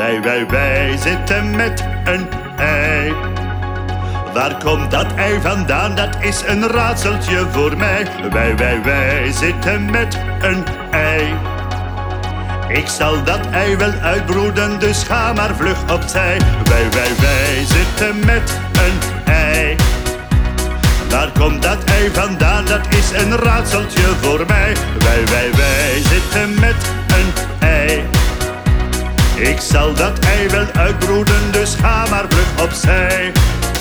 Wij zitten met een ei. Waar komt dat ei vandaan? Dat is een raadseltje voor mij. Wij zitten met een ei. Ik zal dat ei wel uitbroeden, dus ga maar vlug opzij. Wij zitten met een ei. Waar komt dat ei vandaan? Dat is een raadseltje voor mij. Wij zitten met een ei. Ik zal dat ei wel uitbroeden, dus ga maar vlug opzij.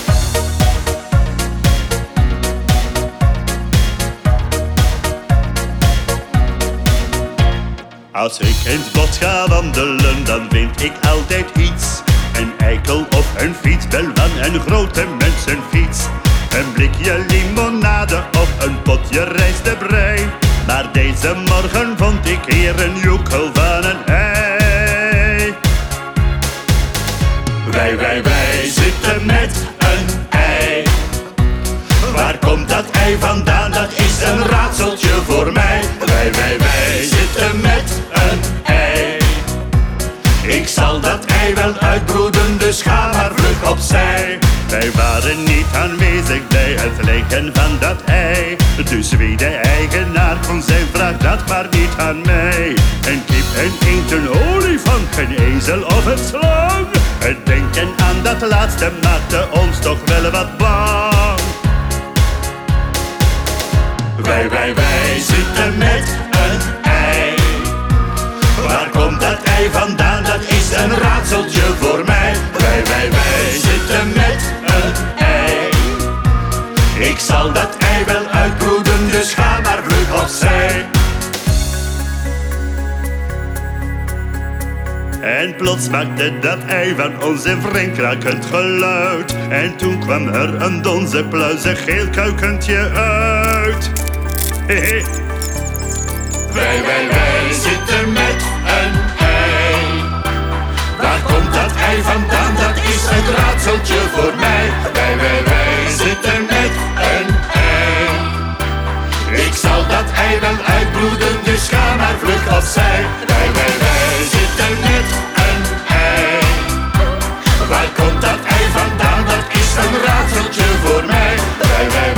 Als ik in het bos ga wandelen, dan vind ik altijd iets. Een eikel of een fietsbel van een grote mensenfiets. Een blikje limonade of een potje rijstebrei. Maar deze morgen vond ik hier een joekel van een ei. Wij zitten met een ei. Waar komt dat ei vandaan? Dat is een raadseltje voor mij. Wij zitten met een ei. Ik zal dat ei wel uitbroeden, dus ga maar vlug opzij. Wij waren niet aanwezig bij het leggen van dat ei. Dus wie de eigenaar kon zijn, vraag dat maar niet aan mij. Een kip, een eend, een olifant, een ezel of een slang. Het denken aan dat laatste maakte ons toch wel wat bang. Wij zitten met een ei. Waar komt dat ei vandaan? Dat is een raadseltje voor mij. Wij zitten met een ei. Ik zal dat ei wel uitbroeden, dus ga maar vlug opzij. En plots maakte dat ei van ons een vreemd krakend geluid. En toen kwam er een donze pluizig geel kuikentje uit. Wij zitten met een ei. Waar komt dat ei vandaan? Dat is een raadseltje voor mij. Wij zitten met een ei. Ik zal dat ei wel uitbroeden, dus ga maar vlug opzij. Wij zitten met een ei. Waar komt dat ei vandaan? Dat is een raadseltje voor mij.